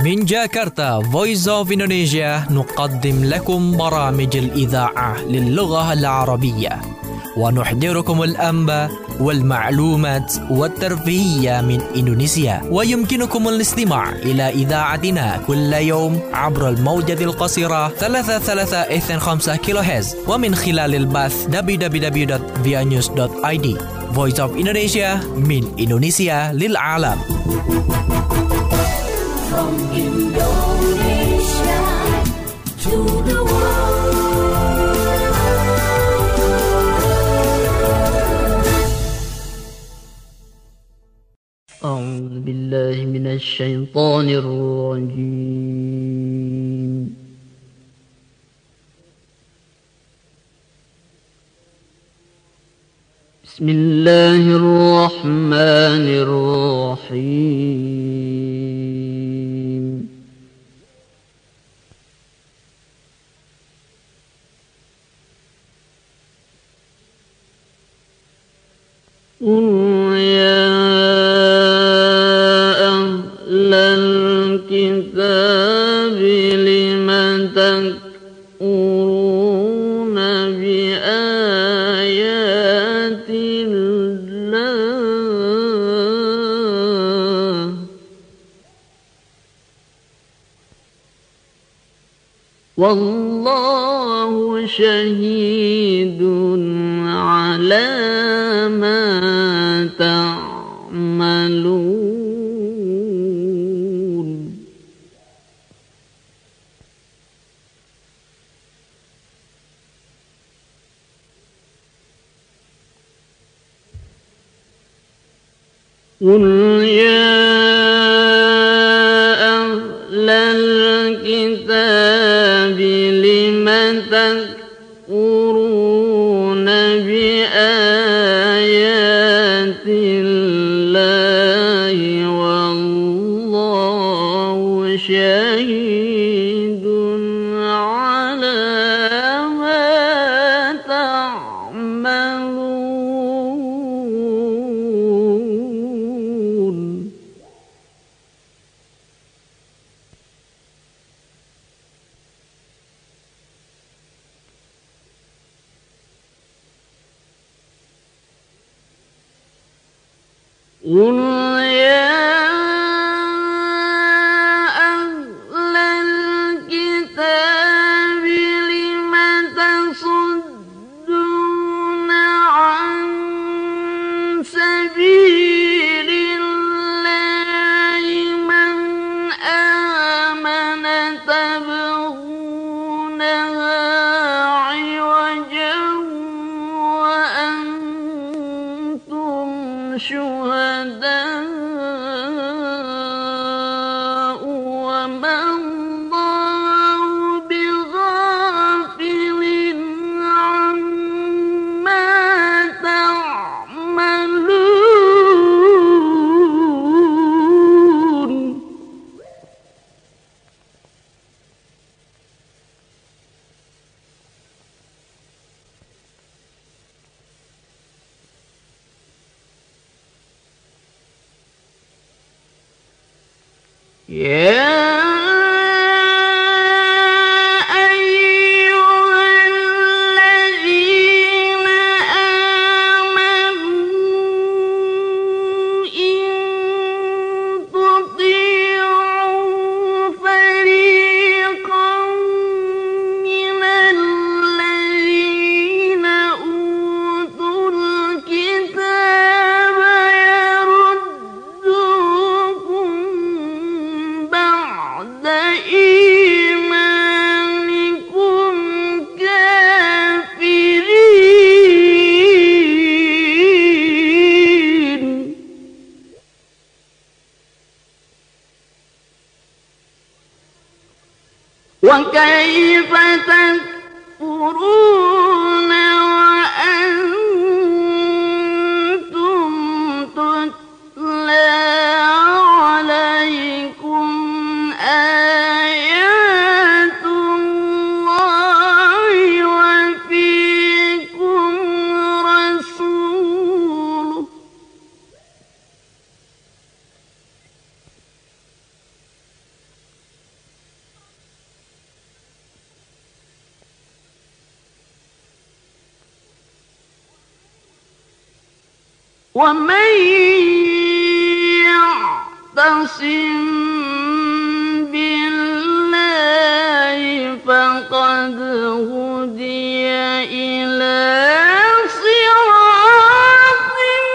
من جاكرتا Voice of Indonesia نقدم لكم برامج الإذاعة للغة العربية ونحضركم الأنباء والمعلومات والترفيهية من إندونيسيا. ويمكنكم الاستماع إلى إذاعتنا كل يوم عبر الموجة القصيرة 3325 كيلوهرتز ومن خلال البث www.vianews.id. Voice of Indonesia من إندونيسيا للعالم. From Indonesia to the world. أعوذ بالله من الشيطان الرجيم. بسم الله الرحمن الرحيم. قل يا أهل الكتاب لم تكفرون بآيات الله والله شهيد على ما تعملون. قل يا أهل الكتاب لم تكفرون بآيات الله والله شهيد على ما تعملون. قل يا أهل الكتاب لم تصدون عن سبيل الله من آمن تبغونها عوجا وأنتم شهداء وما الله بغافل عما تعملون. يا أيها الذين آمنوا إن تطيعوا فريقا من الذين أوتوا الكتاب يردوكم بعد إيمانكم كافرين. وكيف تكفرون وأنتم تتلى عليكم آيات الله وفيكم رسوله ومن يعتصم بالله فقد هدي إلى صراط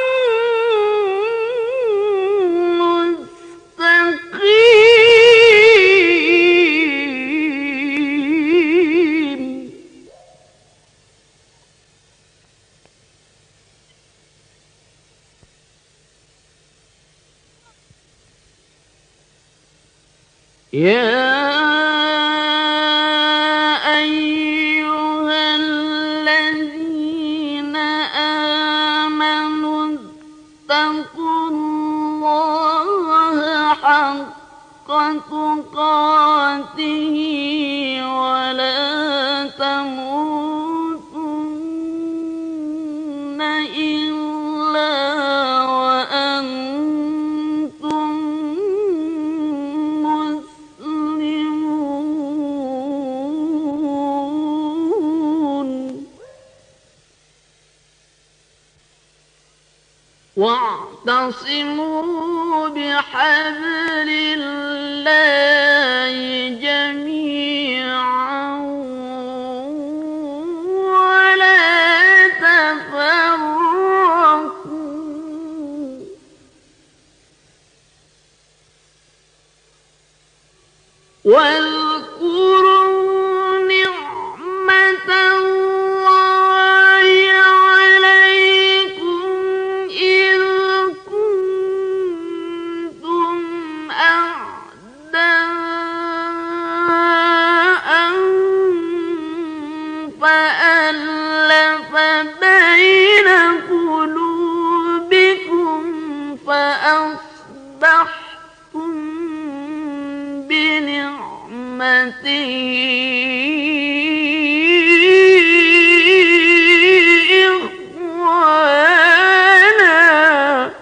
مستقيم. يا أيها الذين آمنوا اتقوا الله حق تقاته ولا تموتن إلا وأنتم واعتصموا بحبل الله جميعا ولا تفرقوا واذكروا نعمة الله عليكم إذ كنتم أعداء فألف بين قلوبكم فأصبحتم بنعمته إخوانا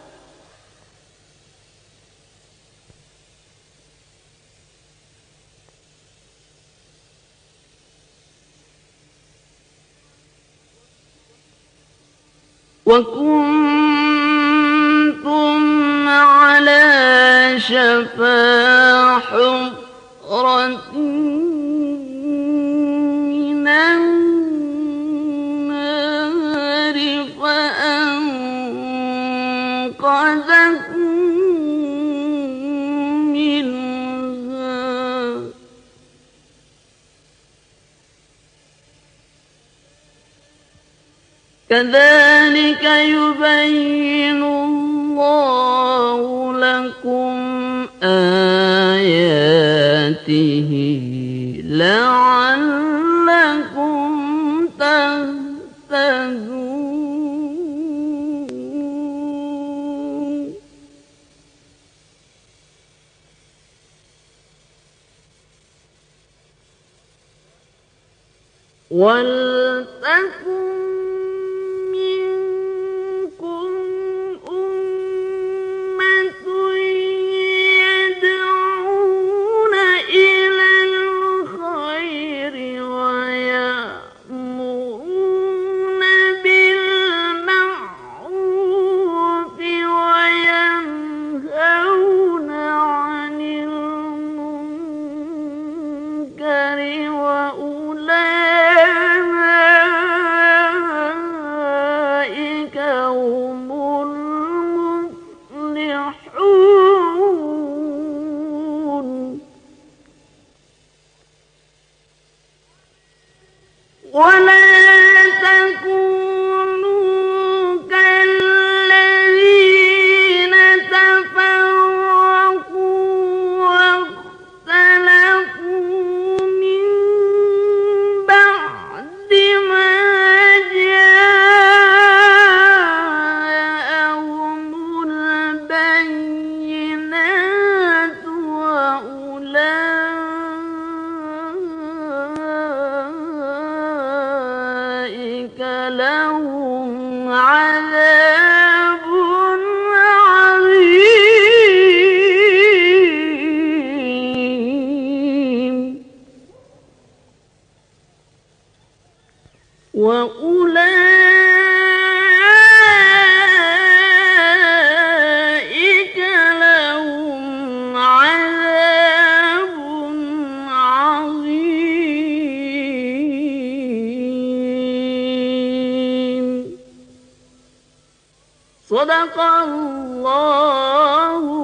وكنتم على شفا حفرة من النار فأنقذكم منها كذلك يبين الله لكم آياته لعلكم تهتدون. ولتكن منكم أمة يدعون إلى الخير ويأمرون بالمعروف وينهون عن المنكر وأولئك هم المفلحون. ولا تكونوا كالذين تفرقوا واختلفوا من بعد ما جاءهم البينات وأولئك لهم عذاب عظيم. وأولئك صدق الله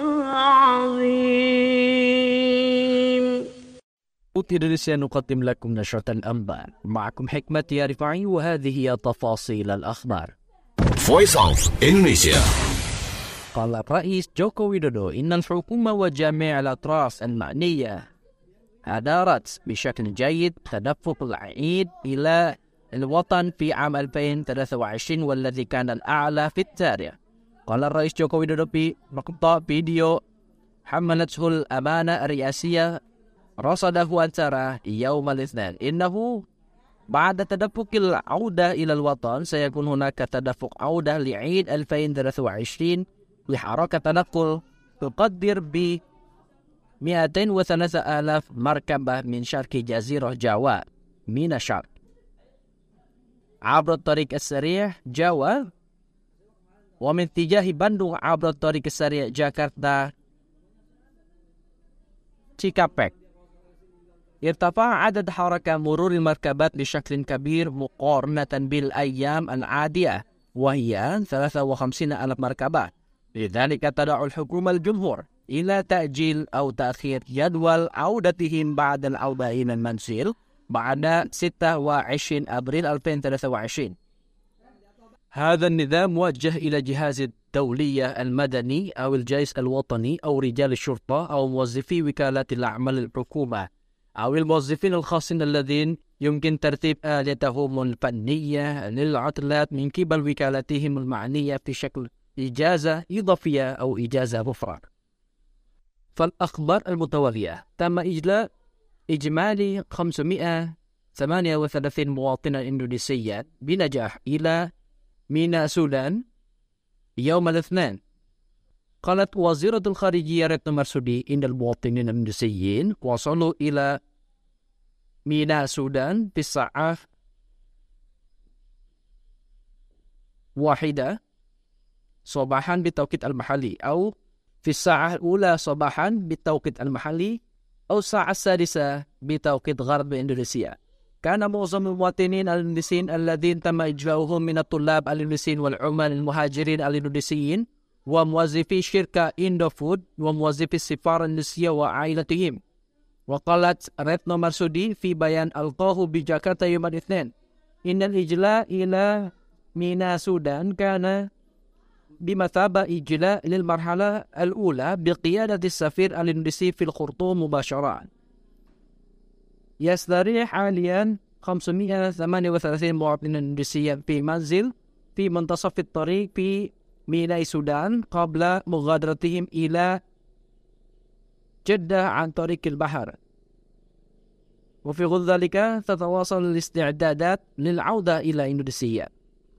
العظيم. إندونيسيا نقدم لكم نشرة الأنباء، معكم حكمة يا رفاعي، وهذه هي تفاصيل الأخبار. Voice of Indonesia. قال الرئيس جوكو ويدودو إن الحكومة وجميع الأطراف المعنية أدارت بشكل جيد تدفق العيد إلى الوطن في عام 2023 والذي كان الأعلى في التاريخ. قال الرئيس جوكو ويدودو في مقطع فيديو حملته الأمانة الرئاسية رصده أن ترى يوم الاثنين إنه بعد تدفق العودة إلى الوطن سيكون هناك تدفق عودة لعيد 2023 لحركة تنقل تقدر ب 203,000 مركبة من شرق جزيرة جاوا من الشرق عبر الطريق السريع جاوا ومن اتجاه بندung عبر الطريق السريع جاكرتا تشيكابك. ارتفع عدد حركة مرور المركبات بشكل كبير مقارنة بالأيام العادية وهي 53,000 مركبة. لذلك تدعو الحكومة الجمهور إلى تأجيل أو تأخير جدول عودتهم بعد العودة إلى المنزل بعد 26 أبريل 2023. هذا النظام موجه إلى جهاز الدولية المدني أو الجيش الوطني أو رجال الشرطة أو موظفي وكالات الأعمال الحكومة أو الموظفين الخاصين الذين يمكن ترتيب آليتهم الفنية للعطلات من قبل وكالاتهم المعنية في شكل إجازة إضافية أو إجازة أخرى. فالأخبار المتوالية: تم إجلاء إجمالي 538 مواطنا إندونيسيا بنجاح إلى ميناء سودان يوم الاثنين. قالت وزيرة الخارجية ريتنو مرسودي إن المواطنين الإندونيسيين وصلوا إلى ميناء سودان في الساعة 1 صباحا بالتوقيت المحلي أو في الساعة الأولى صباحا بالتوقيت المحلي أو الساعة 6 بتوقيت غرب إندونيسيا. كان معظم المواطنين الإندونيسيين الذين تم إجلاؤهم من الطلاب الإندونيسيين والعمال المهاجرين الإندونيسيين وموظفي شركة إندوفود وموظفي السفارة الإندونيسية وعائلتهم. وقالت ريتنو مرسودي في بيان ألقاه بجاكرتا يوم الاثنين إن الإجلاء إلى ميناء سودان كان بمثابة إجلاء للمرحلة الأولى بقيادة السفير الإندونيسي في الخرطوم مباشرة. يستريح حاليا 538 مواطنين إندونيسيين في منزل في منتصف الطريق في ميناء سودان قبل مغادرتهم إلى جدة عن طريق البحر. وفي غض ذلك تتواصل الاستعدادات للعودة إلى إندونيسيا.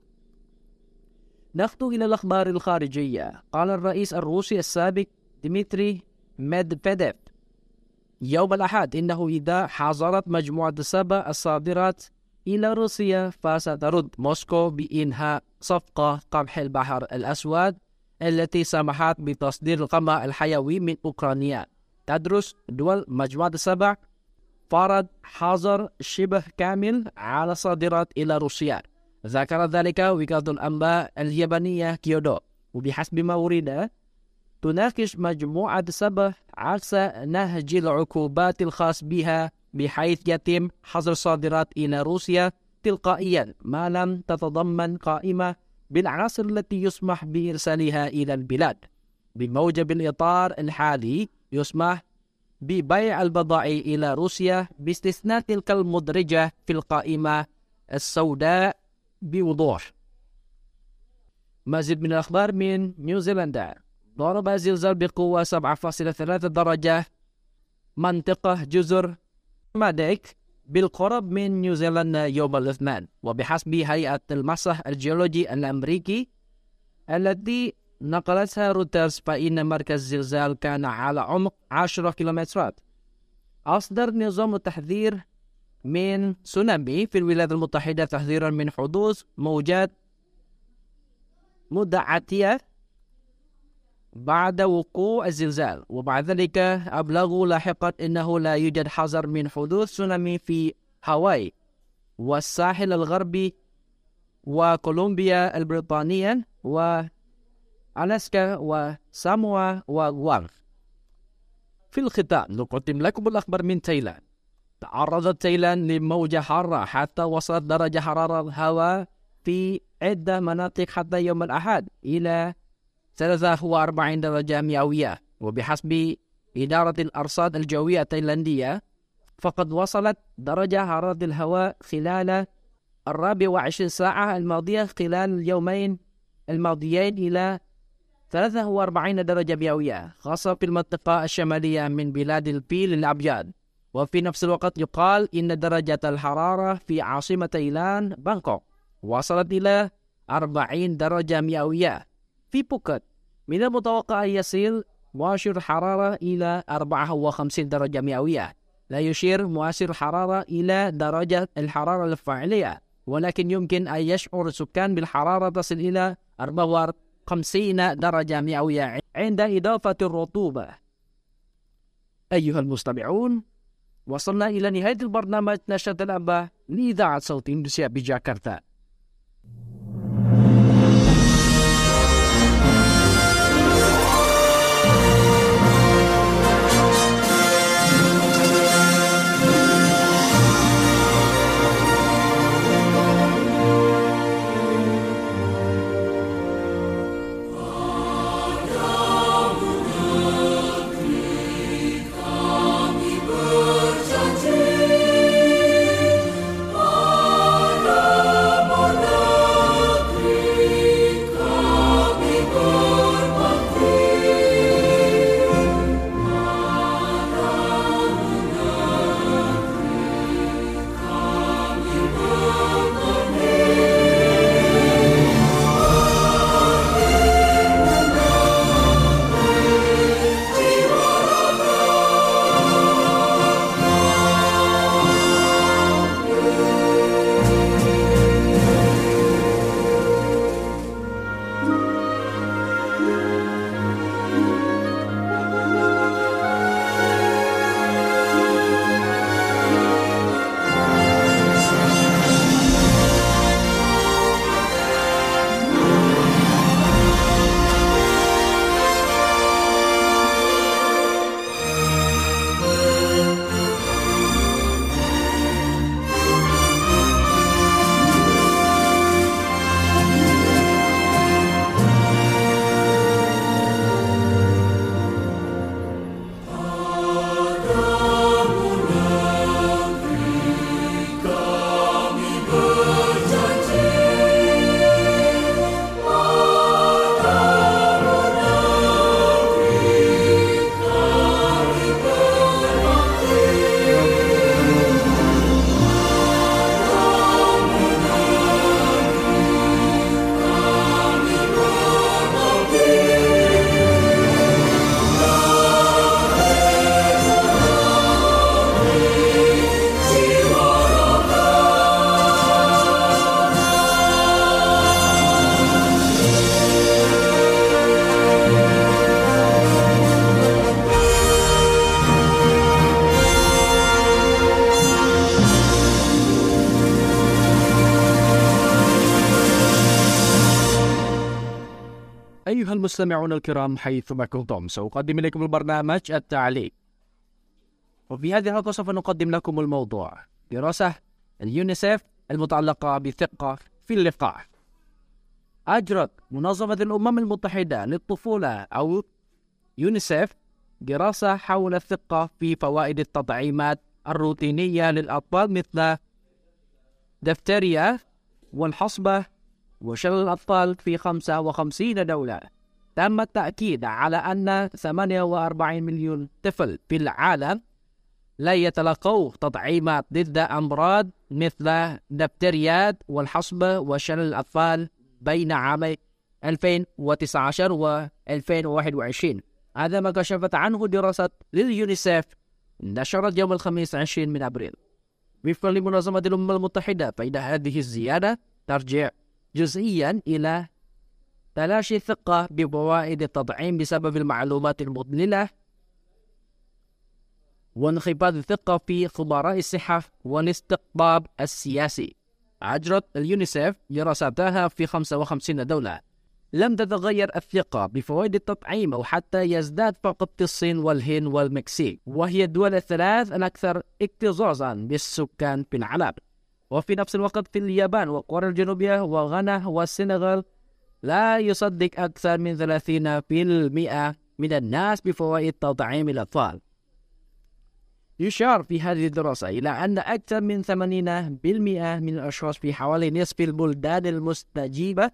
نخطو إلى الأخبار الخارجية. قال الرئيس الروسي السابق ديمتري ميدفيديف يوم الأحد إنه إذا حظرت مجموعة السبع الصادرات إلى روسيا فسترد موسكو بإنهاء صفقة قمح البحر الأسود التي سمحت بتصدير القمح الحيوي من أوكرانيا. تدرس دول مجموعة السبع فرض حظر شبه كامل على الصادرات إلى روسيا. ذكر ذلك وكالة الأنباء اليابانية كيودو. وبحسب ما ورد تناقش مجموعة السبع عكس نهج العقوبات الخاص بها بحيث يتم حظر الصادرات إلى روسيا تلقائيا ما لم تتضمن قائمة بالعناصر التي يسمح بإرسالها إلى البلاد. بموجب الإطار الحالي يسمح ببيع البضائع إلى روسيا باستثناء تلك المدرجة في القائمة السوداء بوضوح. مزيد من الأخبار من نيوزيلندا. ضرب زلزال بقوة 7.3 درجة منطقة جزر ماديك بالقرب من نيوزيلندا يوم الاثنين. وبحسب هيئة المسح الجيولوجي الأمريكي التي نقلتها رويترز فإن مركز الزلزال كان على عمق 10 كيلومترات. أصدر نظام التحذير من تسونامي في الولايات المتحدة تحذيرا من حدوث موجات مدعاتية بعد وقوع الزلزال. وبعد ذلك أبلغوا لاحقا أنه لا يوجد حذر من حدوث تسونامي في هاواي والساحل الغربي وكولومبيا البريطانية ألاسكا وساموا وغوانغ. في الختام نقدم لكم الأخبار من تايلاند. تعرضت تايلاند لموجة حارة حتى وصلت درجة حرارة الهواء في عدة مناطق حتى يوم الأحد إلى 43 درجة مئوية. وبحسب إدارة الأرصاد الجوية التايلاندية فقد وصلت درجة حرارة الهواء خلال 24 ساعة الماضية خلال اليومين الماضيين إلى 43 درجة مئوية، خاصة في المنطقة الشمالية من بلاد الفيل الأبيض. وفي نفس الوقت يقال إن درجة الحرارة في عاصمة تايلاند بانكوك وصلت إلى 40 درجة مئوية. في بوكيت من المتوقع أن يصل مؤشر الحرارة إلى 54 درجة مئوية. لا يشير مؤشر الحرارة إلى درجة الحرارة الفعلية، ولكن يمكن أن يشعر السكان بالحرارة تصل إلى 54 درجة مئوية عند إضافة الرطوبة. أيها المستمعون، وصلنا إلى نهاية البرنامج نشرة الأنباء لإذاعة صوت إندونيسيا بجاكرتا. أيها المستمعون الكرام حيثما كنتم، سأقدم إليكم البرنامج التعليق. وفي هذه الحلقة سوف نقدم لكم الموضوع دراسة اليونيسيف المتعلقة بالثقة في اللقاح. أجرت منظمة الأمم المتحدة للطفولة أو يونيسيف دراسة حول الثقة في فوائد التطعيمات الروتينية للأطفال مثل دفتيريا والحصبة وشلل الأطفال في 55 دولة. تم التأكيد على أن 48 مليون طفل في العالم لا يتلقوا تطعيمات ضد أمراض مثل دفتيريات والحصبة وشلل الأطفال بين عامي 2019 و 2021. هذا ما كشفت عنه دراسة لليونيسيف نشرت يوم الخميس 20 من أبريل. وفقا لمنظمة الأمم المتحدة فإن هذه الزيادة ترجع جزئيا إلى تلاشي الثقة بفوائد التطعيم بسبب المعلومات المضللة وانخفاض الثقة في خبراء الصحة والاستقطاب السياسي. أجرت اليونيسيف دراساتها في 55 دولة لم تتغير الثقة بفوائد التطعيم أو حتى يزداد فقط في الصين والهند والمكسيك، وهي الدول الثلاث الأكثر اكتظاظا بالسكان في العالم. وفي نفس الوقت في اليابان وكوريا الجنوبية وغانا والسنغال لا يصدق أكثر من 30% من الناس بفوائد تطعيم الأطفال. يشار في هذه الدراسة إلى أن أكثر من 80% من الأشخاص في حوالي نصف البلدان المستجيبة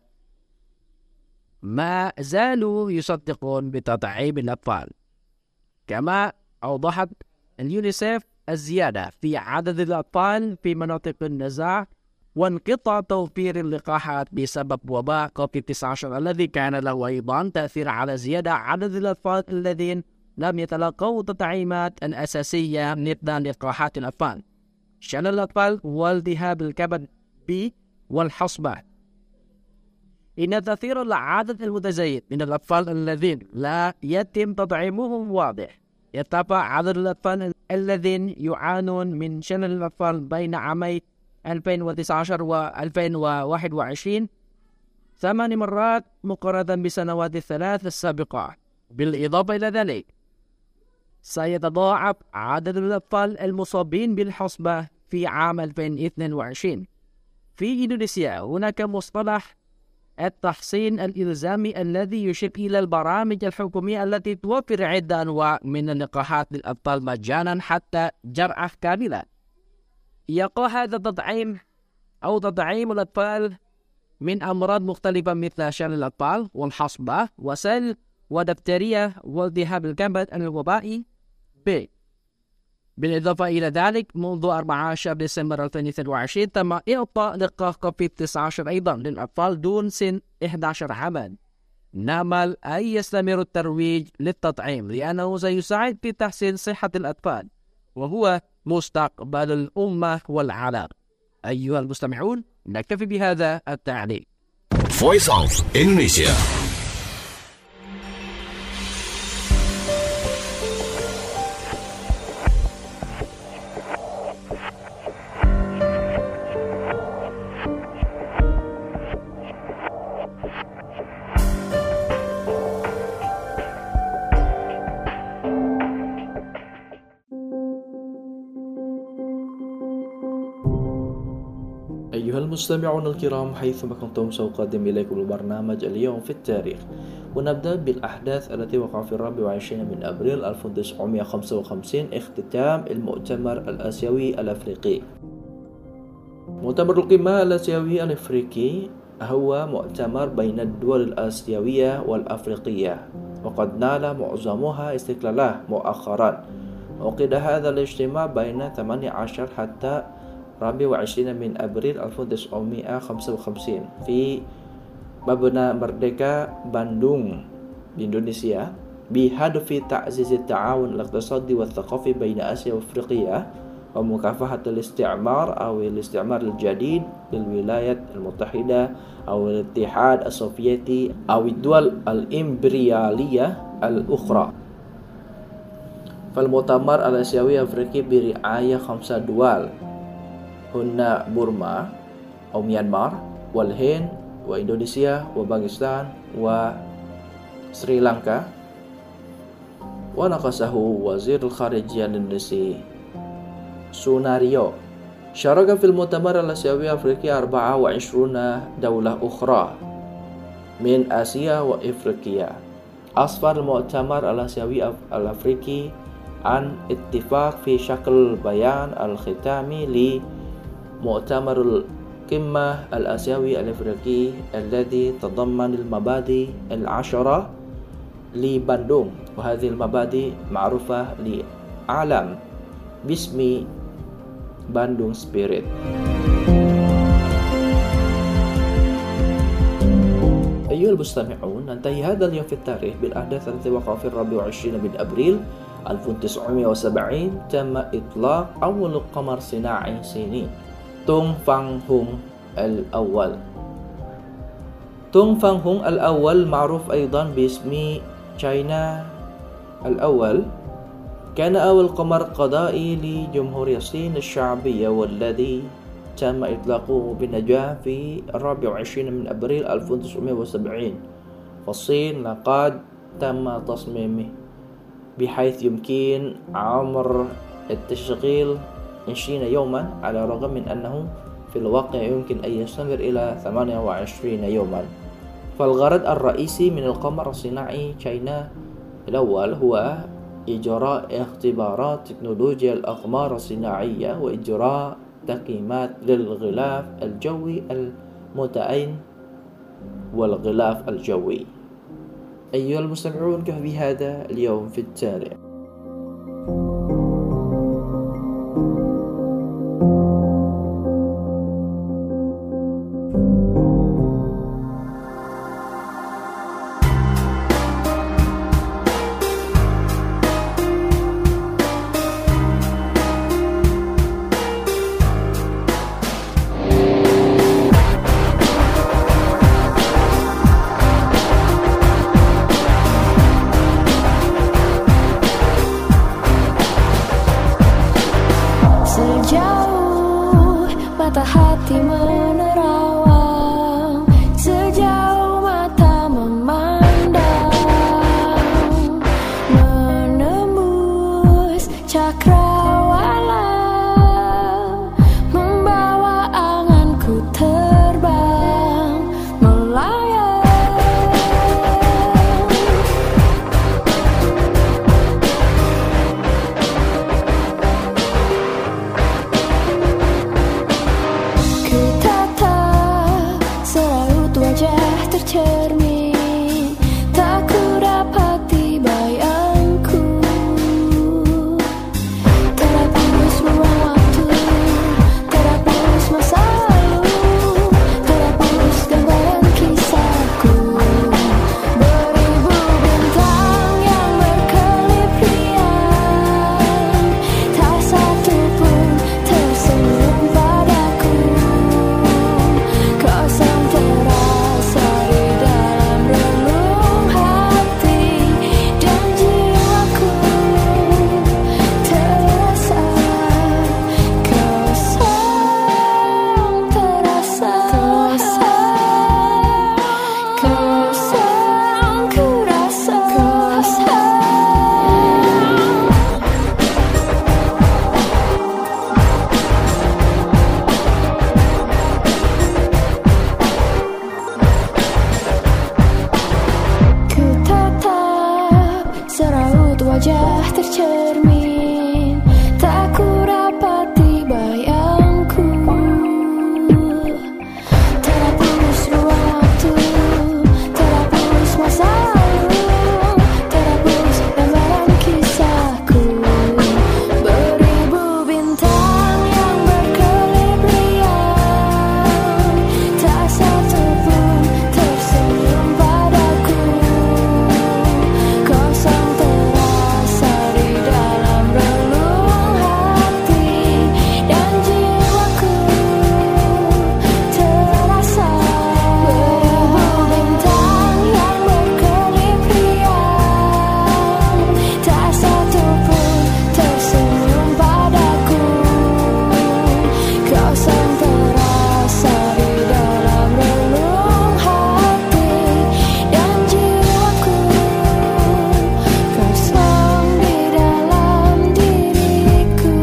ما زالوا يصدقون بتطعيم الأطفال. كما أوضحت اليونيسيف الزيادة في عدد الأطفال في مناطق النزاع وانقطاع توفير اللقاحات بسبب وباء كوفيد-19 الذي كان له أيضا تأثير على زيادة عدد الأطفال الذين لم يتلقوا التطعيمات الأساسية مثل لقاحات الأطفال، شلل الأطفال والتهاب الكبد B والحصبة. إن تأثير العدد المتزايد من الأطفال الذين لا يتم تطعيمهم واضح. يرتفع عدد الأطفال الذين يعانون من شلل الأطفال بين عامي 2019 و 2021 8 مرات مقارنة بالسنوات الثلاث السابقة. بالإضافة إلى ذلك سيتضاعف عدد الأطفال المصابين بالحصبة في عام 2022. في إندونيسيا هناك مصطلح التحصين الإلزامي الذي يشير إلى البرامج الحكومية التي توفر عدة أنواع من اللقاحات للأطفال مجانا حتى جرعة كاملة. يقع هذا التطعيم أو تطعيم الأطفال من أمراض مختلفة مثل شلل الأطفال والحصبة وسل ودفترية والتهاب الكبد الوبائي B. بالإضافة إلى ذلك منذ 14 ديسمبر 2022 تم إعطاء لقاح كوفيد-19 أيضا للأطفال دون سن 11 عاما. نأمل أن يستمر الترويج للتطعيم لأنه سيساعد في تحسين صحة الأطفال وهو مستقبل الأمة والعالم. أيها المستمعون، نكتفي بهذا التعليق. Voice of Indonesia. أيها المستمعون الكرام، حيثما كنتم سأقدم إليكم البرنامج اليوم في التاريخ، ونبدأ بالأحداث التي وقع في 24 من أبريل 1955 اختتام المؤتمر الآسيوي الأفريقي. مؤتمر القمة الآسيوي الأفريقي هو مؤتمر بين الدول الآسيوية والأفريقية، وقد نال معظمها استقلاله مؤخرا. عقد هذا الاجتماع بين 18 حتى 24 من أبريل 1955 في مبنى مردeka باندونغ بإندونيسيا بهدف تعزيز التعاون الاقتصادي والثقافي بين آسيا وأفريقيا ومكافحة الاستعمار أو الاستعمار الجديد للولايات المتحدة أو الاتحاد السوفيتي أو الدول الإمبريالية الأخرى. فالمؤتمر الآسيوي الأفريقي برعاية 5 دول هن بورما أو ميانمار والهند وإندونيسيا وباكستان وسريلانكا. ونقصه وزير الخارجية الإندونيسي سوناريو. شارك في المؤتمر الآسيوي الأفريقي 24 دولة أخرى من آسيا وإفريقيا. أسفر المؤتمر الآسيوي الأفريقي عن اتفاق في شكل بيان الختامي لمؤتمر القمة الآسيوي الأفريقي الذي تضمن المبادئ 10 لباندونغ، وهذه المبادئ معروفة لعالم باسم باندونغ سبيريت. أيها المستمعون، ننتهي هذا اليوم في التاريخ بالأحداث التي وقع في 24 من أبريل 1970 تم إطلاق أول قمر صناعي صيني تونغ فان هونغ الأول. تونغ فان هونغ الأول معروف أيضا باسم تشاينا الأول، كان أول قمر قضائي لجمهورية الصين الشعبية والذي تم إطلاقه بنجاح في 24 من أبريل 1970 فالصين لقد تم تصميمه بحيث يمكن عمر التشغيل 20 يوما، على الرغم من أنه في الواقع يمكن أن يستمر إلى 28 يوما. فالغرض الرئيسي من القمر الصناعي تشاينا الأول هو إجراء اختبارات تكنولوجيا الأقمار الصناعية وإجراء تقييمات للغلاف الجوي المتعين والغلاف الجوي. أيها المستمعون، كفي هذا اليوم في التاريخ. Sejauh mata hati menerawang, sejauh mata memandang, menembus cakrawala, membawa anganku terbang melayang. Ku tatap seraut wajah tercermin, tak ku dapati bayangku. Terhapus ruang waktu, terhapus masa lalu, terhapus gambaran kisahku. Beribu bintang yang berkelip riang, tak satu pun tersenyum padaku. Kosong terasa di dalam relung hati dan jiwaku. Terasa kosong, terasa kosong, ku rasa kosong. Ku tatap seraut wajah tercermin, tak ku dapati bayangku. Terhapus ruang waktu, terhapus masa lalu, terhapus gambaran kisahku. Beribu bintang yang berkelip riang, tak satu pun tersenyum padaku. Kosong terasa di dalam relung hati dan jiwaku. Terasa beribu bintang yang berkelip riang, tak satu pun tersenyum padaku. Kosong terasa di dalam relung hati dan jiwaku. Kosong di dalam diriku,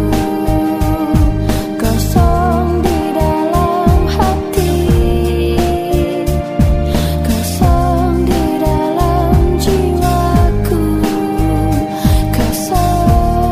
kosong di dalam hati, kosong di dalam jiwaku, kosong.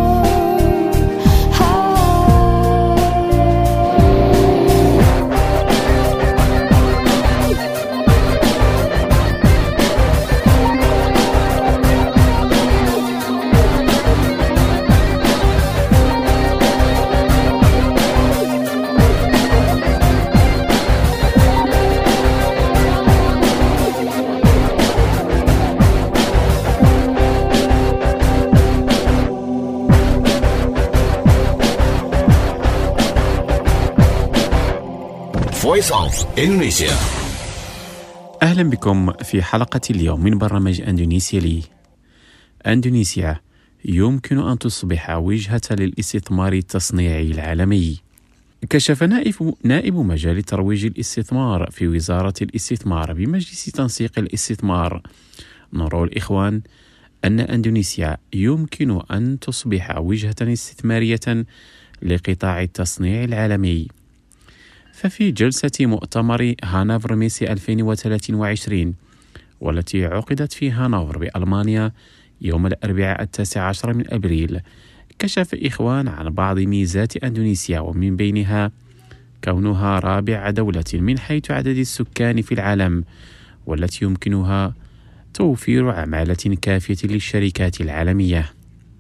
Voice of Indonesia. أهلا بكم في حلقة اليوم من برنامج أندونيسيا لي. أندونيسيا يمكن أن تصبح وجهة للاستثمار التصنيعي العالمي. كشف نائب مجال ترويج الاستثمار في وزارة الاستثمار بمجلس تنسيق الاستثمار نورول إخوان أن أندونيسيا يمكن أن تصبح وجهة استثمارية لقطاع التصنيع العالمي. ففي جلسة مؤتمر هانوفر ميسي 2023 والتي عقدت في هانوفر بألمانيا يوم الأربعاء 19 من أبريل، كشف إخوان عن بعض ميزات أندونيسيا، ومن بينها كونها رابع دولة من حيث عدد السكان في العالم، والتي يمكنها توفير عمالة كافية للشركات العالمية.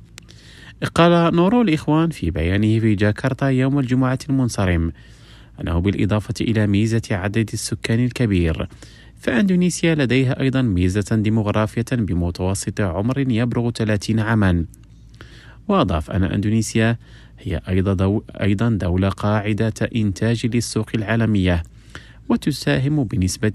قال نورول إخوان في بيانه في جاكرتا يوم الجمعة المنصرم أنه بالإضافة إلى ميزة عدد السكان الكبير، فأندونيسيا لديها أيضا ميزة ديموغرافية بمتوسط عمر يبلغ 30 عاما. وأضاف أن أندونيسيا هي أيضا دولة قاعدة إنتاج للسوق العالمية، وتساهم بنسبة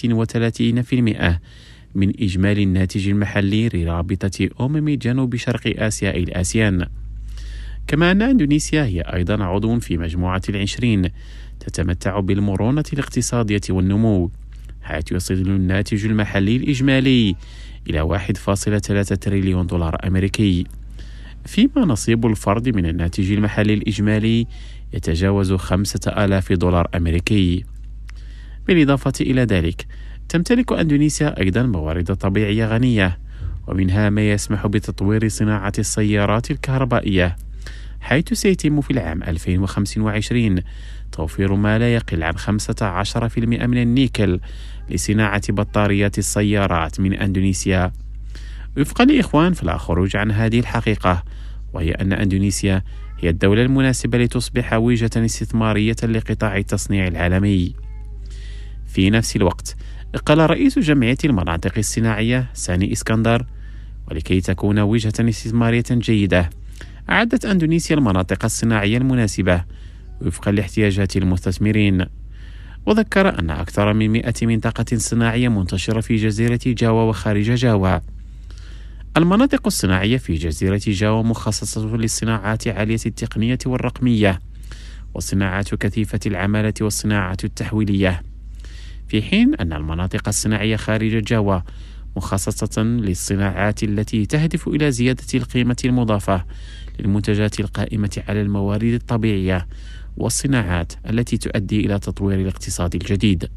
36% من إجمالي الناتج المحلي لرابطة جنوب شرق آسيا الآسيان. كما أن أندونيسيا هي أيضا عضو في مجموعة 20 تتمتع بالمرونة الاقتصادية والنمو، حيث يصل الناتج المحلي الإجمالي إلى 1.3 تريليون دولار أمريكي، فيما نصيب الفرد من الناتج المحلي الإجمالي يتجاوز 5,000 دولار أمريكي. بالإضافة إلى ذلك، تمتلك أندونيسيا أيضا موارد طبيعية غنية، ومنها ما يسمح بتطوير صناعة السيارات الكهربائية، حيث سيتم في العام 2025 توفير ما لا يقل عن 15% من النيكل لصناعة بطاريات السيارات من أندونيسيا. وفقا لإخوان فلا خروج عن هذه الحقيقة، وهي أن أندونيسيا هي الدولة المناسبة لتصبح وجهة استثمارية لقطاع التصنيع العالمي. في نفس الوقت، قال رئيس جمعية المناطق الصناعية ساني إسكندر: ولكي تكون وجهة استثمارية جيدة، أعدت أندونيسيا المناطق الصناعية المناسبة وفقا لاحتياجات المستثمرين. وذكر أن أكثر من 100 منطقة صناعية منتشرة في جزيرة جاوا وخارج جاوا. المناطق الصناعية في جزيرة جاوا مخصصة للصناعات عالية التقنية والرقمية، والصناعات كثيفة العمالة والصناعات التحويلية، في حين أن المناطق الصناعية خارج جاوا مخصصة للصناعات التي تهدف إلى زيادة القيمة المضافة للمنتجات القائمة على الموارد الطبيعية والصناعات التي تؤدي إلى تطوير الاقتصاد الجديد.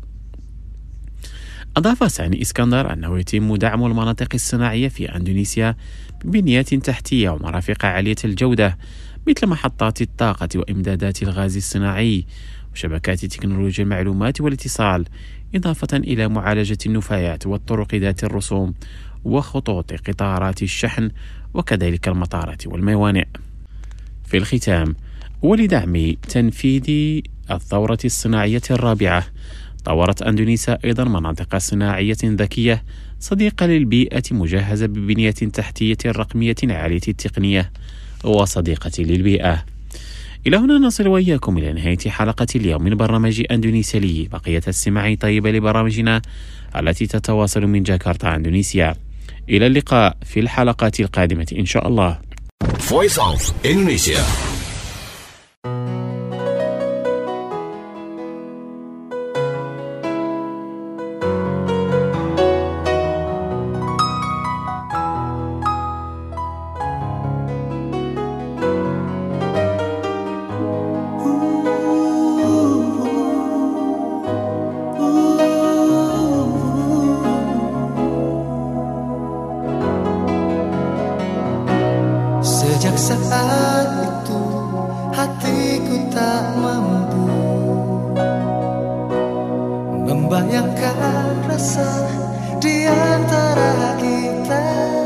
أضاف ساني إسكندر أنه يتم دعم المناطق الصناعية في أندونيسيا ببنيات تحتية ومرافق عالية الجودة، مثل محطات الطاقة وإمدادات الغاز الصناعي وشبكات تكنولوجيا المعلومات والاتصال، إضافة إلى معالجة النفايات والطرق ذات الرسوم وخطوط قطارات الشحن وكذلك المطارات والموانئ. في الختام، ولدعم تنفيذ الثورة الصناعية الرابعة، طورت أندونيسيا أيضا مناطق صناعية ذكية صديقة للبيئة مجهزة ببنية تحتية رقمية عالية التقنية وصديقة للبيئة. إلى هنا نصل وإياكم إلى نهاية حلقة اليوم من برنامج أندونيسيا لي. بقية السماع طيبة لبرامجنا التي تتواصل من جاكرتا أندونيسيا. إلى اللقاء في الحلقات القادمة إن شاء الله. Voice of Indonesia. Sejak saat itu hatiku tak mampu membayangkan rasa di antara kita.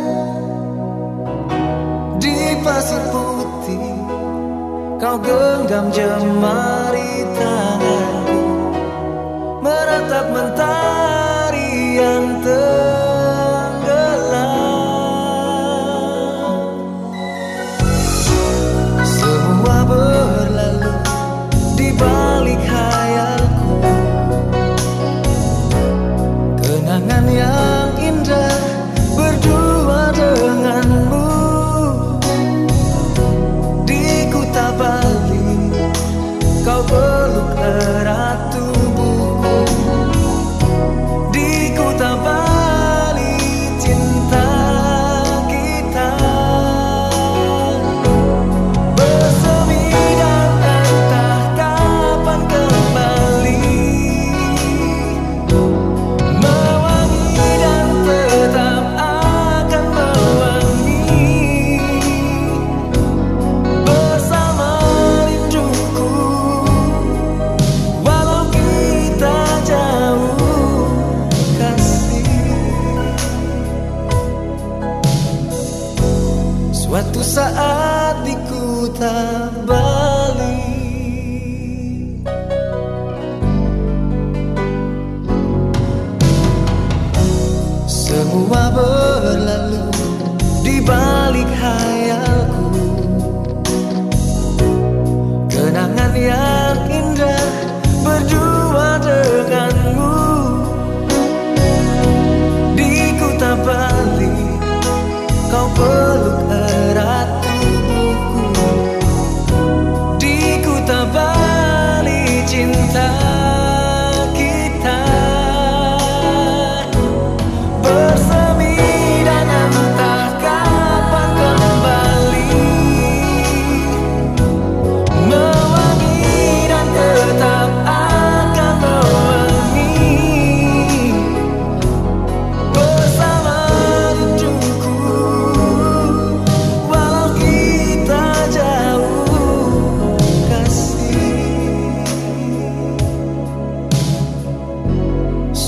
Di pasir putih kau genggam jemari tanganku, meratap mentari yang berlalu di balik khayalku, kenangan yang indah berdua denganmu. Di Kuta Bali kau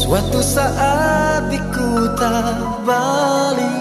Suatu saat di Kuta Bali,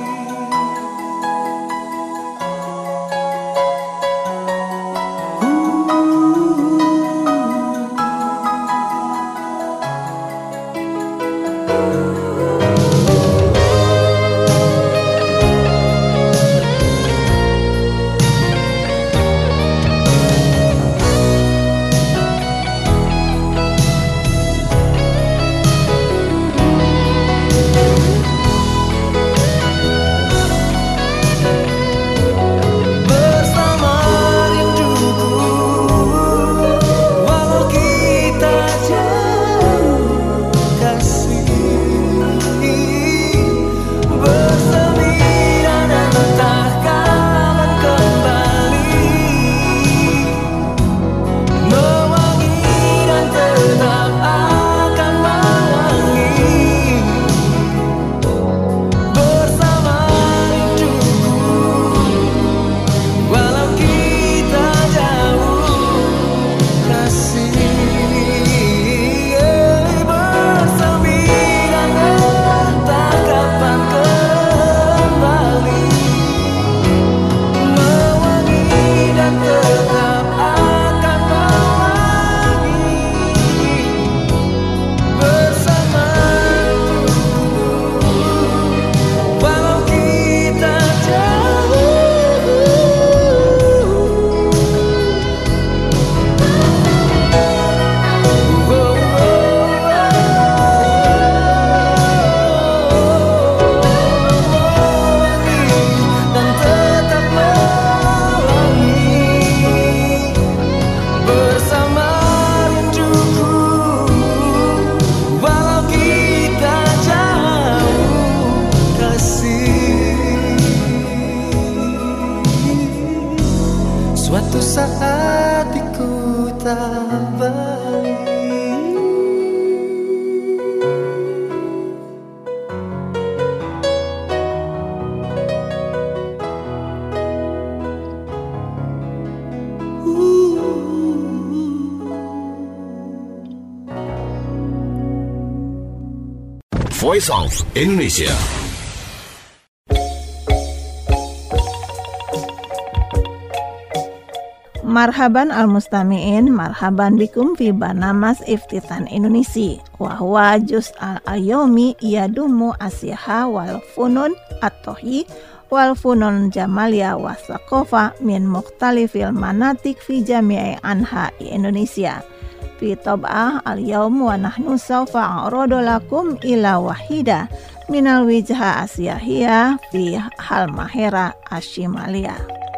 suatu saat di Kuta Bali. Voice of Indonesia. Marhaban al-mustami'in, marhaban bikum fi barnamas Iftitan Indonesia. Wa huwa juz al-ayomi yadumu asyaha wal funun at-tohi wal funun jamalia wa saqofa min mukhtalifil manatik fi jami'i anha Indonesia. Fi tab'ah al-yawm wa nahnu sawfa a'rodo lakum ila wahida minal wijha asyahiyah fi Halmahera Ashimalia.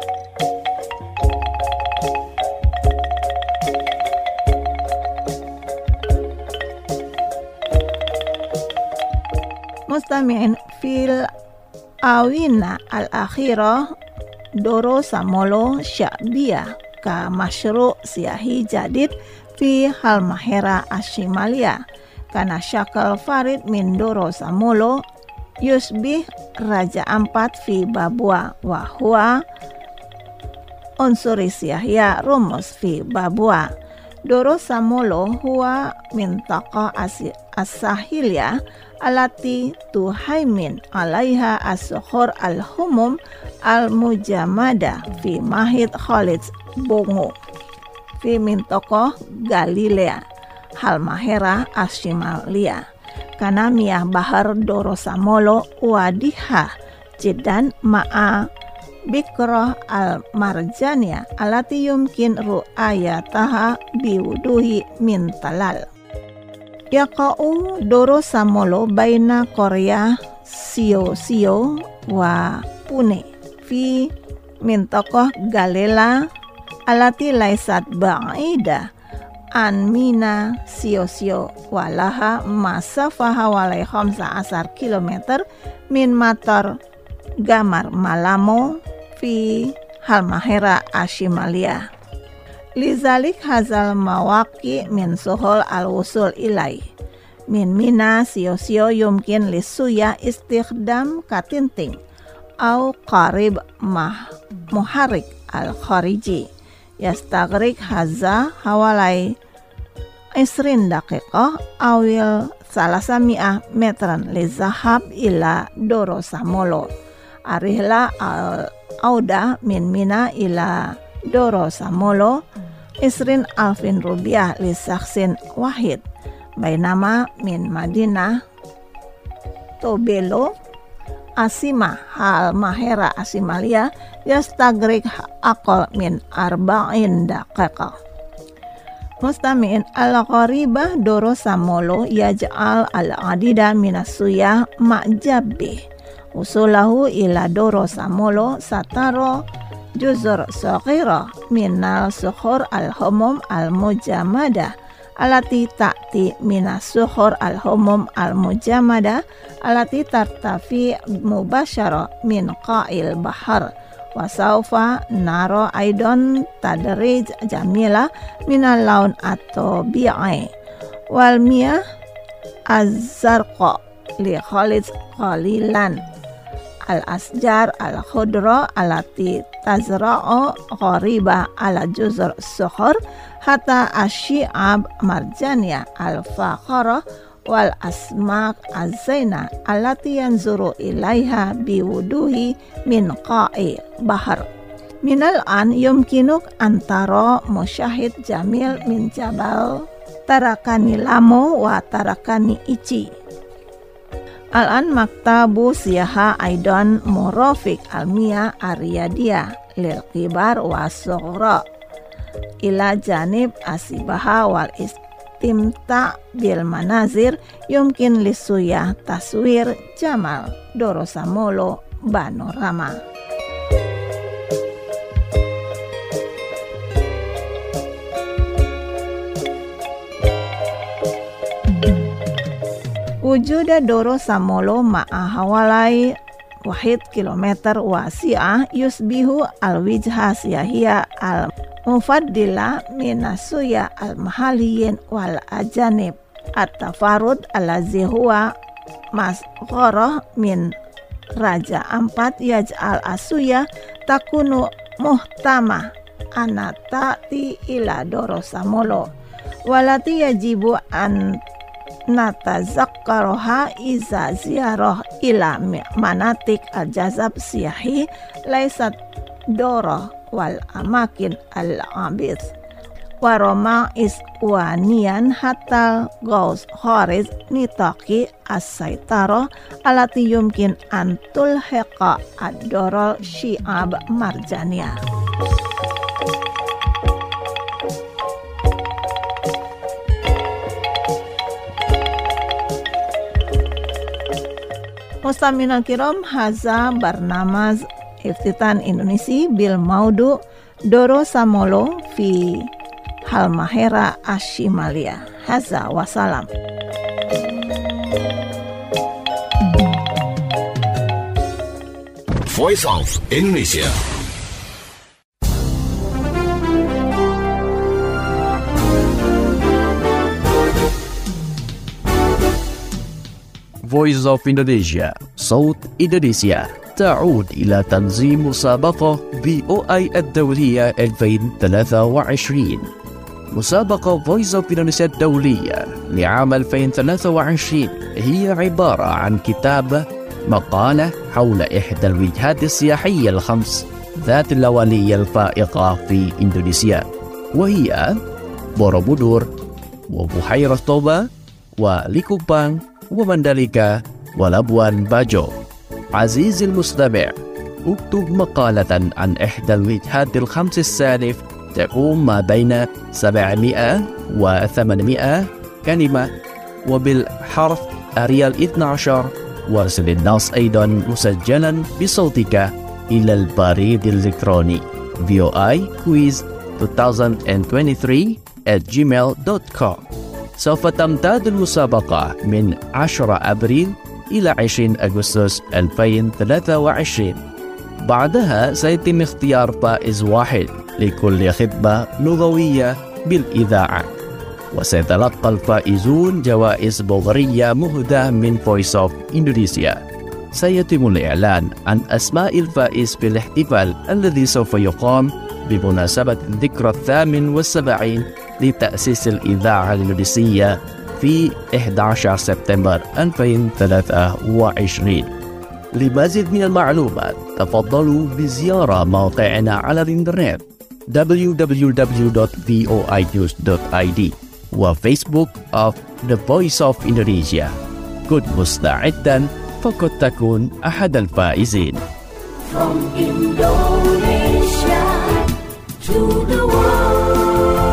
Mustami'in fil awina al-akhirah doro samolo sya'biyah ka masyru' siyahi jadid fi Halmahera Ashimalia kana syakal farid min doro samolo yusbih raja ampat fi Babua wa huwa unsuri siyahya rumus fi Babua. Doro samolo huwa mintaqa as-sahiliyah alati tuhaimin alaiha as-sukhur al-humum al-mujamada fi mahid Khalid Bongo fi mintaqa Galilea Halmahera Ashimalia kana miyah bahar Doro samolo wadiha jiddan ma'a Bikroh al-marjania alati yumkin ru'ayataha biwuduhi min talal. Yaqa'u Doro samolo baina Korea Sio wa Pune fi mintokoh Galela alati laisat ba'ida an mina Sio walaha masafaha walai 15 kilometer min matar Gamar Malamo fi Halmahera Ashimalia. Lizalik hazal mawaki min suhul al-wusul ilai. Min mina Sio yumkin lisuya istikhdam katinting au qarib muharik al-khariji. Yastagrik haza hawalai 20 daqiqah awil 300 metran lizahab ila Doro Samolo. Arihla al-auda min Mina ila Doro Samolo Isrin alfin rupiah li saksin wahid. Bainama min Madinah Tobelo Asima hal mahera asimalia yastagrik akol min arba'in daqiqah. Mustami'in al-qaribah Doro Samolo yaj'al al-adida minasuyah ma'jabih. Usulahu ila Doro Samolo sataro juzur soghira minal sukhur al-humum al-mujamadah alati ta'ti minas sukhur al-humum al-mujamadah alati tartafi mubasyara min qa'il bahar. Wasaufa naro aidon tadrij jamila minal laun atau bi'ai wal miyah az-zarqa li khalid qalilan al-asjar al-khudra alati tazra'u ghariba ala juzur sukhur hatta asyi'ab marjanya al-fakhara wal asmak az-zaina allati yanzuru ilaiha biwuduhi min qa'i bahar. Minal an yumkinuk antara musyahid jamil min jabal tarakani lamo wa tarakani ichi. Al-an maktabu siyaha aidan murafik almiya ariyadiyah lil kibar wa sughra ila janib asibaha wal istimta bil manazir yumkin lisuyah taswir jamal Doro Samolo panorama. Wujuda Doro Samolo ma'a hawalai wahid kilometer wasi'ah yusbihu al-wijha siyahiyah al-mufaddila minasuya al-mahaliyin wal-ajanib at-tafarud alazi huwa masghorah min raja ampat yaj'al asuya takunu muhtamah anatati ila Doro Samolo walati yajibu an natazakkaroha iza ziyarah ila manatik al-jazab siyahi laisat Doro wal amakin al-abid waroma iswanian hatta gaus khariz nitaki as-saitaro alati yumkin antul heqa ad-dorol syi'ab marjania. Mustamina kiram haza barnamaz iftitan Indonesia bil maudu Doro Samolo fi Halmahera Ashimalia. Haza wasalam. Voice of Indonesia. Voice of Indonesia, صوت إندونيسيا تعود إلى تنظيم مسابقة BOI الدولية 2023. مسابقة Voice of Indonesia الدولية لعام 2023 هي عبارة عن كتابة مقالة حول إحدى الوجهات السياحية الخمس ذات اللونية الفائقة في إندونيسيا، وهي بوروبودور وبحيرة طوبا وليكوبان ومندليكا ولابوان باجو. عزيزي المستمع، اكتب مقالة عن إحدى الوجهات الخمس السالف تقوم ما بين 700 و 800 كلمة وبالحرف أريال 12. وارسل النص أيضا مسجلا بصوتك إلى البريد الإلكتروني voiquiz2023@gmail.com. سوف تمتد المسابقة من 10 أبريل إلى 20 أغسطس 2023. بعدها سيتم اختيار فائز واحد لكل خطبة لغوية بالإذاعة، وسيتلقى الفائزون جوائز بورية مهداة من Voice of Indonesia. سيتم الإعلان عن أسماء الفائز في الاحتفال الذي سوف يقام بمناسبة الذكرى 78 لتأسيس الإذاعة الإندونيسية في 11 سبتمبر 2023. لمزيد من المعلومات تفضلوا بزيارة موقعنا على الإنترنت www.voinews.id وفيسبوك of The Voice of Indonesia. كن مستعدا فقد تكون أحد الفائزين. From Indonesia to the world.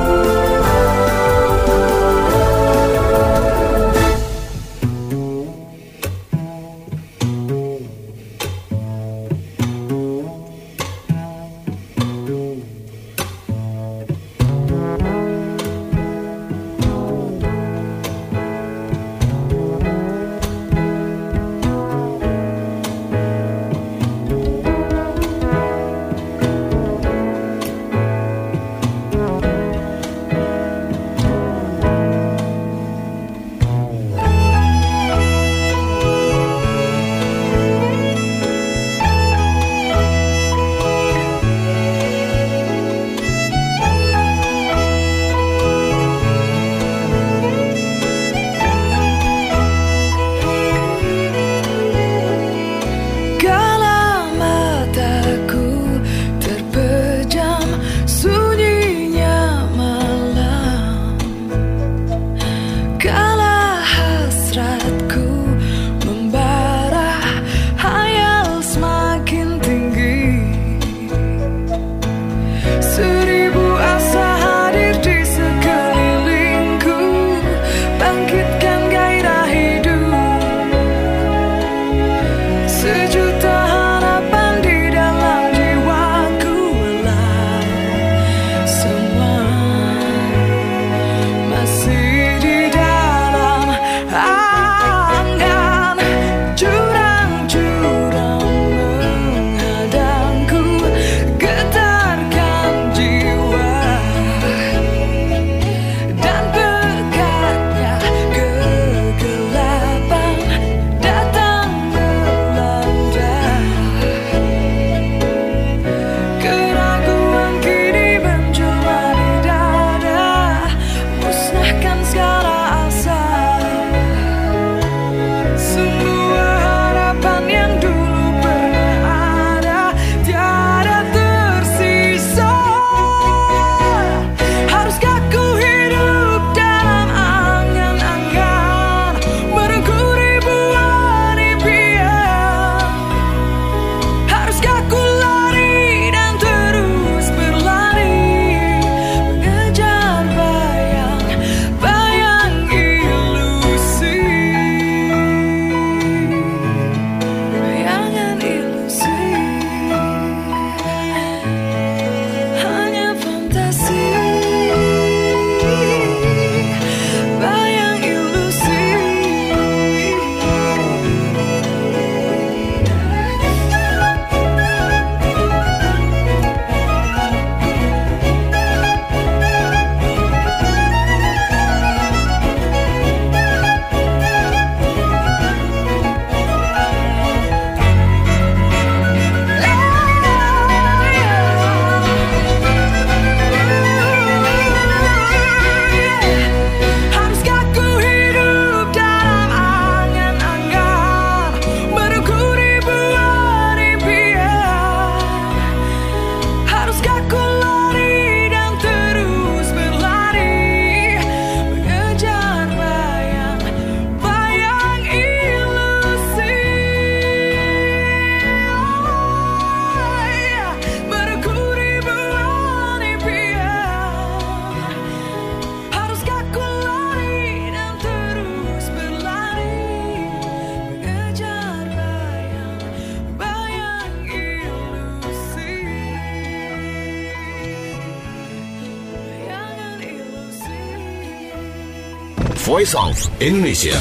Voice of Indonesia.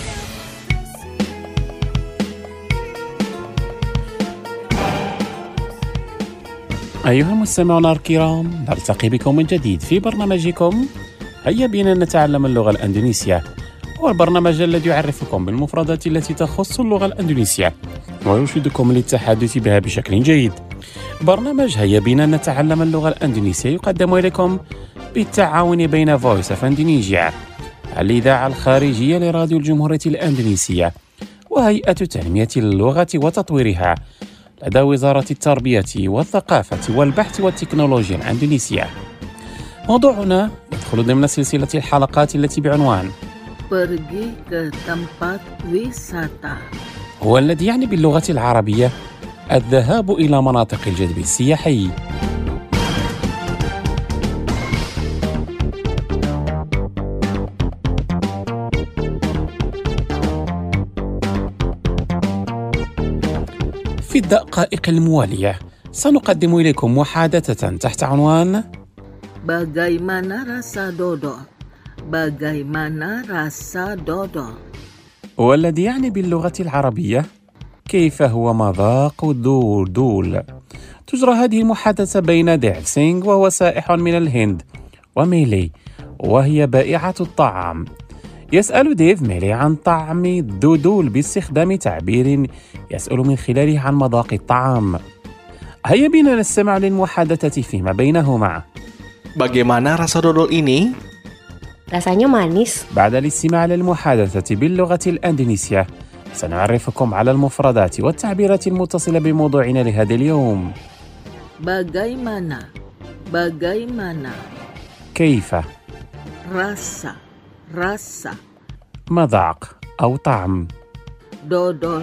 أيها المستمعون الكرام، نلتقي بكم من جديد في برنامجكم هيا بنا نتعلم اللغة الأندونيسية، هو البرنامج الذي يعرفكم بالمفردات التي تخص اللغة الأندونيسية ويرشدكم للتحدث بها بشكل جيد. برنامج هيا بنا نتعلم اللغة الأندونيسية يقدم إليكم بالتعاون بين Voice of Indonesia. الإذاعة الخارجية لراديو الجمهورية الأندونيسية وهيئة تنمية اللغة وتطويرها لدى وزارة التربية والثقافة والبحث والتكنولوجيا الأندونيسية. موضوعنا يدخل ضمن سلسلة الحلقات التي بعنوان Pergi ke tempat wisata. هو الذي يعني باللغة العربية الذهاب إلى مناطق الجذب السياحي. في الدقائق الموالية سنقدم إليكم محادثة تحت عنوان Bagaimana rasa dodol? Bagaimana rasa dodol? والذي يعني باللغة العربية كيف هو مذاق الدودول. تجرى هذه المحادثة بين ديف سينغ وهو سائح من الهند وميلي وهي بائعة الطعام. يسأل ديف ميلي عن طعم الدودول باستخدام تعبير يسأل من خلاله عن مذاق الطعام. هيا بنا نستمع للمحادثة فيما بينهما. Bagaimana rasa dodol ini? Rasanya manis. بعد الاستماع للمحادثة باللغة الأندونيسية سنعرفكم على المفردات والتعبيرات المتصلة بموضوعنا لهذا اليوم. Bagaimana? Bagaimana? كيف؟ Rasa. مذاق أو طعم. Dodol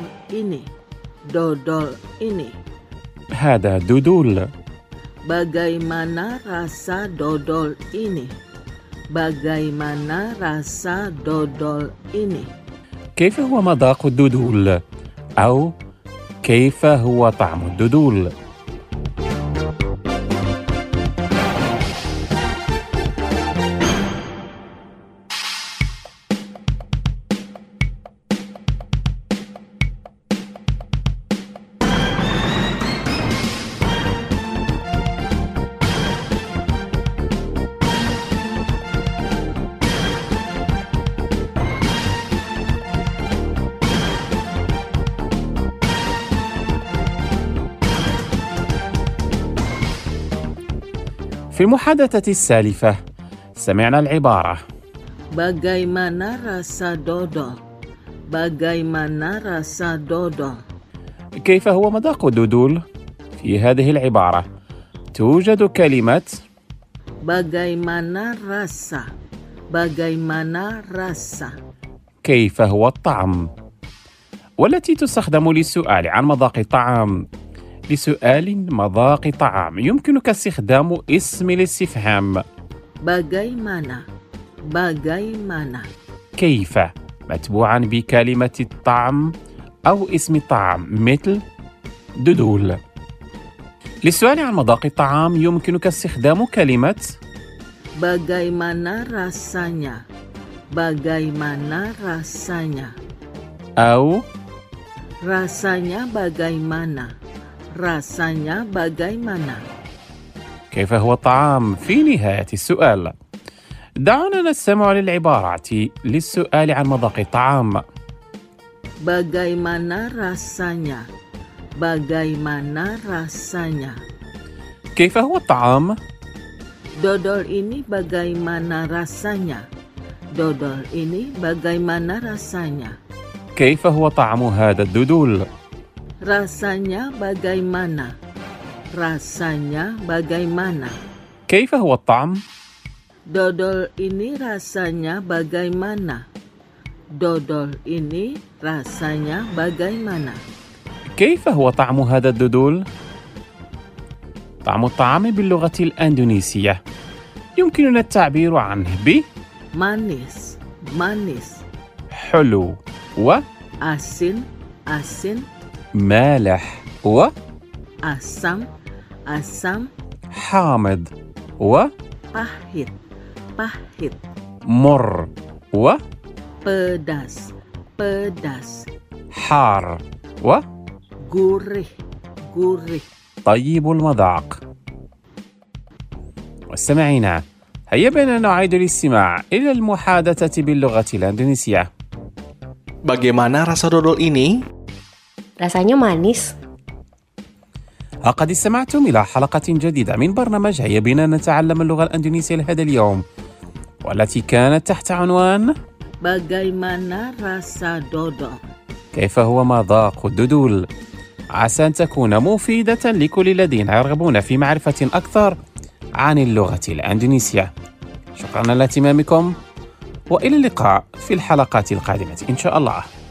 ini. هذا دودول. Bagaimana rasa dodol ini? Bagaimana rasa dodol ini? كيف هو مذاق الدودول؟ أو كيف هو طعم الدودول؟ في المحادثة السالفة سمعنا العبارة Bagaimana rasa dodol? Bagaimana rasa dodol? كيف هو مذاق الدودول؟ في هذه العبارة توجد كلمة Bagaimana rasa? Bagaimana rasa? كيف هو الطعم؟ والتي تستخدم للسؤال عن مذاق الطعام. لسؤال مذاق طعام يمكنك استخدام اسم الاستفهام Bagaimana? كيف متبوعا بكلمة الطعم أو اسم الطعام مثل دودول. للسؤال عن مذاق الطعام يمكنك استخدام كلمة Bagaimana rasanya? Bagaimana rasanya? أو Rasanya bagaimana? Rasanya bagaimana? كيف هو الطعام في نهاية السؤال. دعونا نستمع للعبارات للسؤال عن مذاق الطعام. Bagaimana rasanya? Bagaimana rasanya? كيف هو الطعام؟ Dodol ini bagaimana rasanya? Dodol ini bagaimana rasanya? كيف هو طعم هذا الدودول؟ Rasanya bagaimana? Rasanya bagaimana? كيف هو الطعم؟ Dodol ini rasanya bagaimana? Dodol ini rasanya bagaimana? كيف هو طعم هذا الدودول؟ طعم الطعام باللغة الأندونيسية يمكننا التعبير عنه ب manis, حلو و asin, مالح و asam, حامض و pahit, مر و pedas, حار و gurih, طيب المذاق. واستمعينا هيا بنا نعيد الاستماع إلى المحادثة باللغة الأندونيسية. Bagaimana rasa dodol ini? Rasanya manis. لقد استمعتم إلى حلقة جديدة من برنامج هيا بنا نتعلم اللغة الأندونيسية لهذا اليوم. والتي كانت تحت عنوان Bagaimana rasa dodol? كيف هو مذاق الدودول؟ عسى أن تكون مفيدة لكل الذين يرغبون في معرفة أكثر عن اللغة الأندونيسية. شكرا لاهتمامكم، وإلى اللقاء في الحلقات القادمة إن شاء الله.